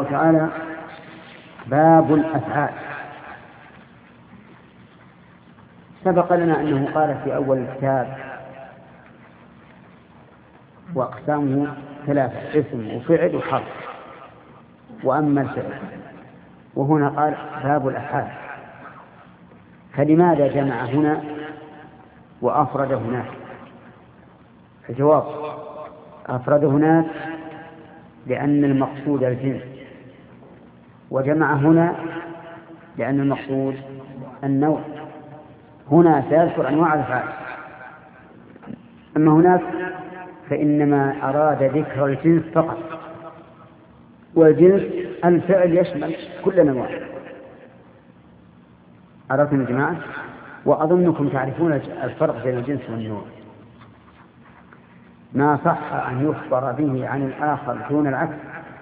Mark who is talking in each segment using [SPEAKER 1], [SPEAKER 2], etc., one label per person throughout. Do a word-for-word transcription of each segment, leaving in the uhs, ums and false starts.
[SPEAKER 1] تعالى باب الأفعال. سبق لنا أنه قال في أول الكتاب وأقسامه ثلاثة: اسم وفعل وحرف. وأما الفعل، وهنا قال باب الأفعال. فلماذا جمع هنا وأفرد هناك؟ الجواب: أفرد هناك لأن المقصود الجنس، وجمع هنا لأن المقصود النوع. هنا سيذكر أنواع الأفعال، أما هناك فإنما أراد ذكر الجنس فقط، والجنس الفعل يشمل كل نوع. عرفتم يا جماعة؟ وأظنكم تعرفون الفرق بين الجنس والنوع. ما صح أن يخبر به عن الآخر دون العكس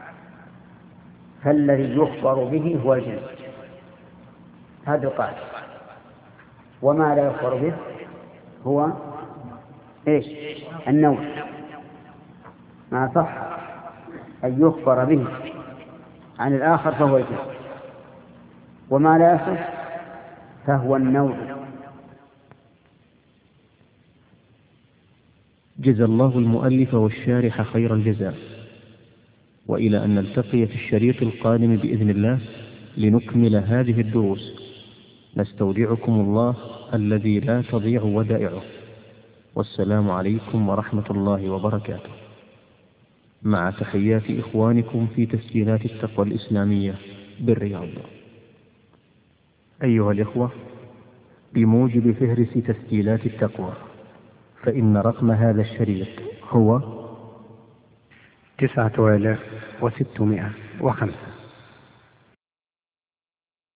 [SPEAKER 1] فالذي يخبر به هو الجنس، هذا القاعدة. وما لا يخبر به هو إيش؟ النوع. ما صح أن يخبر به عن الآخر فهو الجنس، وما لا يصح فهو النوع.
[SPEAKER 2] جزى الله المؤلف والشارح خير الجزاء، وإلى أن نلتقي في الشريط القادم بإذن الله لنكمل هذه الدروس، نستودعكم الله الذي لا تضيع ودائعه، والسلام عليكم ورحمة الله وبركاته، مع تحيات إخوانكم في تسجيلات التقوى الإسلامية بالرياض. أيها الإخوة، بموجب فهرس تسجيلات التقوى، فإن رقم هذا الشريط هو
[SPEAKER 3] تسعة آلاف وستمائة وخمسة.